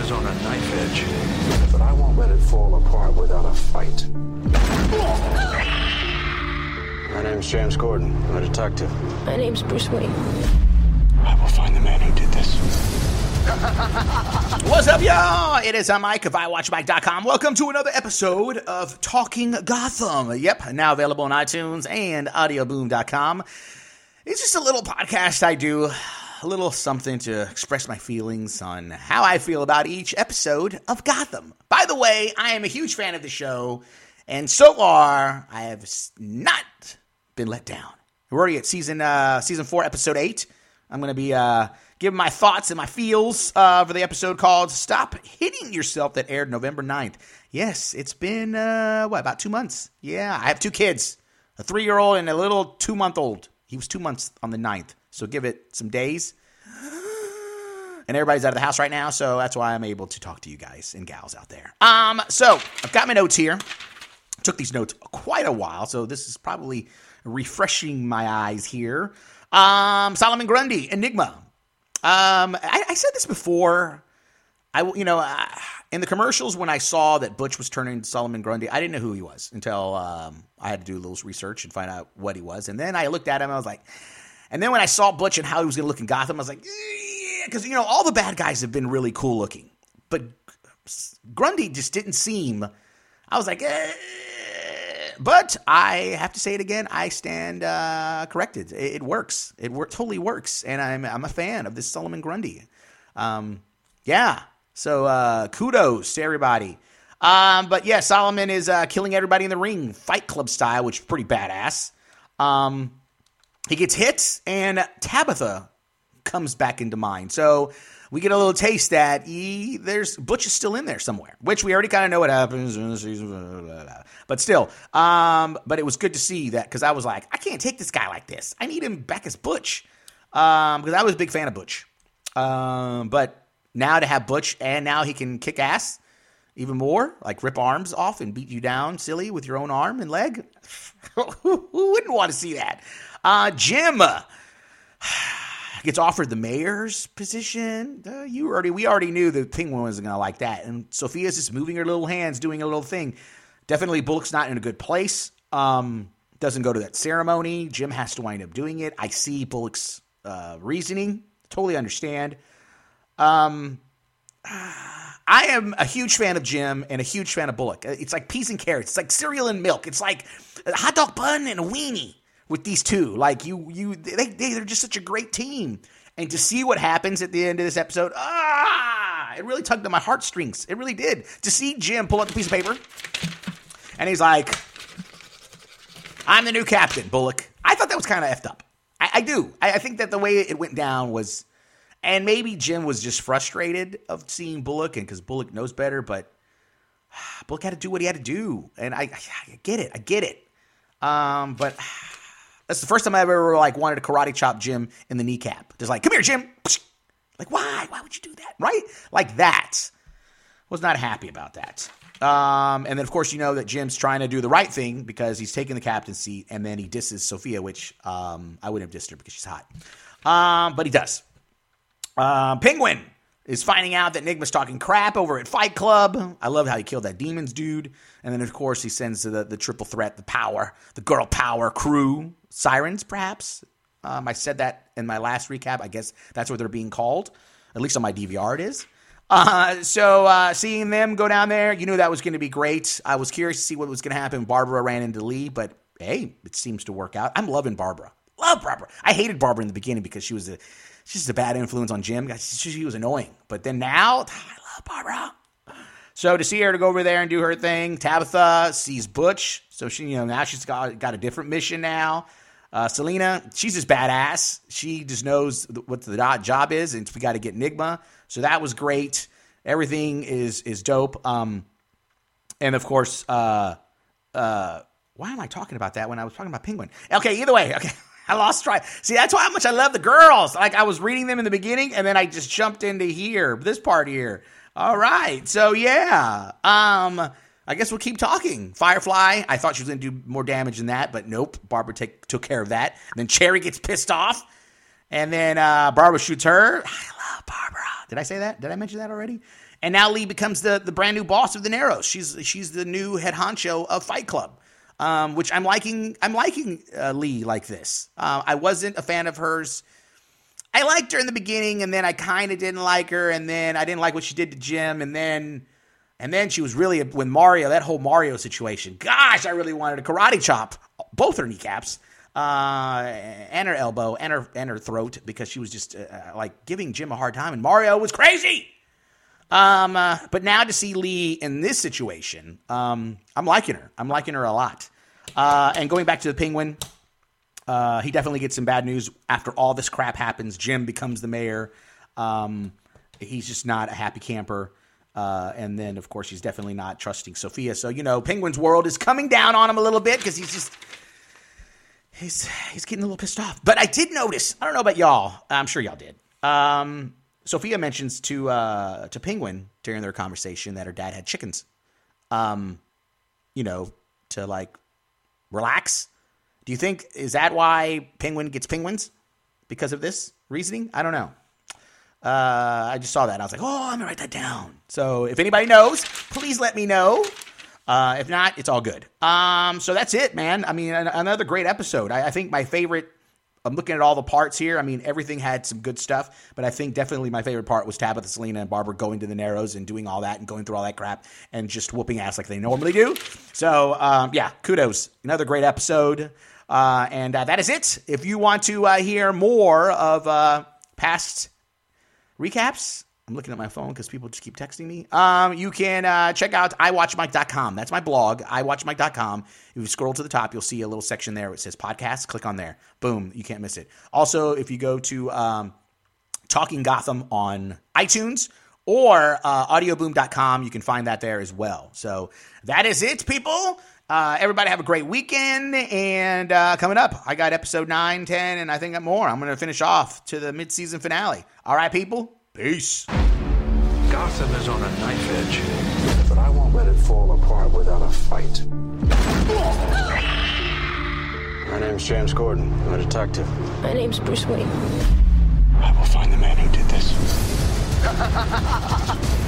is on a knife edge, but I won't let it fall apart without a fight. My name's James Gordon. I'm a detective. My name's Bruce Wayne. I will find the man who did this. What's up, y'all? It is Mike of iWatchMike.com. Welcome to another episode of Talking Gotham. Yep, now available on iTunes and audioboom.com. It's just a little podcast I do, a little something to express my feelings on how I feel about each episode of Gotham. By the way, I am a huge fan of the show, and so far, I have not been let down. We're already at season 4, episode 8. I'm going to be giving my thoughts and my feels for the episode called Stop Hitting Yourself that aired November 9th. Yes, it's been, about 2 months? Yeah, I have 2 kids, a 3-year-old and a little 2-month-old. He was 2 months on the 9th, so give it some days. And everybody's out of the house right now, so that's why I'm able to talk to you guys and gals out there. So I've got my notes here. Took these notes quite a while, so this is probably refreshing my eyes here. Solomon Grundy, Enigma. I said this before. In the commercials when I saw that Butch was turning into Solomon Grundy, I didn't know who he was until I had to do a little research and find out what he was. And then I looked at him, I was like, and then when I saw Butch and how he was going to look in Gotham, I was like, yeah, because, all the bad guys have been really cool looking. But Grundy just didn't seem, I was like, But I have to say it again. I stand corrected. It works. It totally works, and I'm a fan of this Solomon Grundy. Yeah. So kudos to everybody. But yeah, Solomon is killing everybody in the ring, Fight Club style, which is pretty badass. He gets hit, and Tabitha comes back into mind. So we get a little taste that Butch is still in there somewhere, which we already kind of know what happens in the season. But still, but it was good to see that because I was like, I can't take this guy like this. I need him back as Butch because I was a big fan of Butch. But now to have Butch and now he can kick ass even more, like rip arms off and beat you down silly with your own arm and leg. Who wouldn't want to see that? Jim gets offered the mayor's position. We already knew the Penguin wasn't going to like that. And Sophia's just moving her little hands, doing a little thing. Definitely Bullock's not in a good place. Doesn't go to that ceremony. Jim has to wind up doing it. I see Bullock's reasoning. Totally understand. I am a huge fan of Jim and a huge fan of Bullock. It's like peas and carrots. It's like cereal and milk. It's like a hot dog bun and a weenie with these two. Like they're just such a great team. And to see what happens at the end of this episode, it really tugged at my heartstrings. It really did. To see Jim pull out the piece of paper and he's like, I'm the new captain, Bullock. I thought that was kind of effed up. I do. I think that the way it went down was, and maybe Jim was just frustrated of seeing Bullock, and because Bullock knows better, but Bullock had to do what he had to do, and I get it. But that's the first time I ever wanted to karate chop Jim in the kneecap. Just like, come here, Jim. Like, why? Why would you do that? Right? Like that. Was not happy about that. And then, of course, you know that Jim's trying to do the right thing because he's taking the captain's seat, and then he disses Sophia, which I wouldn't have dissed her because she's hot. But he does. Penguin is finding out that Enigma's talking crap over at Fight Club. I love how he killed that Demons dude. And then, of course, he sends the triple threat, the girl power crew. Sirens, perhaps. I said that in my last recap. I guess that's what they're being called. At least on my DVR it is. So seeing them go down there, you knew that was going to be great. I was curious to see what was going to happen. Barbara ran into Lee, but hey, it seems to work out. I'm loving Barbara. Love Barbara. I hated Barbara in the beginning because she's just a bad influence on Jim. She was annoying. But then now, I love Barbara. So to see her to go over there and do her thing, Tabitha sees Butch. So she, now she's got a different mission now. Selena, she's just badass. She just knows what the job is, and we got to get Enigma. So that was great. Everything is dope. And of course, why am I talking about that when I was talking about Penguin? Okay, either way, okay. I lost track. See, that's how much I love the girls. Like, I was reading them in the beginning, and then I just jumped into this part here. All right. So, yeah. I guess we'll keep talking. Firefly, I thought she was going to do more damage than that, but nope. Barbara took care of that. And then Cherry gets pissed off, and then Barbara shoots her. I love Barbara. Did I say that? Did I mention that already? And now Lee becomes the brand new boss of the Narrows. She's the new head honcho of Fight Club, which I'm liking. I'm liking Lee like this. I wasn't a fan of hers. I liked her in the beginning, and then I kind of didn't like her, and then I didn't like what she did to Jim, and then she was really, with Mario, that whole Mario situation. Gosh, I really wanted to karate chop both her kneecaps, and her elbow, and her throat, because she was just like giving Jim a hard time, and Mario was crazy. But now to see Lee in this situation, I'm liking her. I'm liking her a lot. And going back to the Penguin, he definitely gets some bad news after all this crap happens. Jim becomes the mayor. He's just not a happy camper. And then, of course, he's definitely not trusting Sophia. So, Penguin's world is coming down on him a little bit because he's getting a little pissed off. But I did notice, I don't know about y'all, I'm sure y'all did. Sophia mentions to Penguin during their conversation that her dad had chickens, to like relax. Do you think, is that why Penguin gets penguins? Because of this reasoning? I don't know. I just saw that and I was like, I'm gonna write that down. So if anybody knows, please let me know. If not, it's all good. So that's it, man. I mean, another great episode. I think my favorite, I'm looking at all the parts here. I mean, everything had some good stuff, but I think definitely my favorite part was Tabitha, Selena, and Barbara going to the Narrows and doing all that and going through all that crap and just whooping ass like they normally do. So, kudos. Another great episode. And that is it. If you want to hear more of past recaps, I'm looking at my phone because people just keep texting me. You can check out iwatchmike.com. That's my blog, iwatchmike.com. If you scroll to the top, you'll see a little section there where it says podcast. Click on there. Boom. You can't miss it. Also, if you go to Talking Gotham on iTunes or audioboom.com, you can find that there as well. So that is it, people. Everybody have a great weekend. And coming up, I got episode 9, 10, and I think more. I'm going to finish off to the mid-season finale. All right, people. Peace. Gotham is on a knife edge, but I won't let it fall apart without a fight. My name's James Gordon. I'm a detective. My name's Bruce Wayne. I will find the man who did this.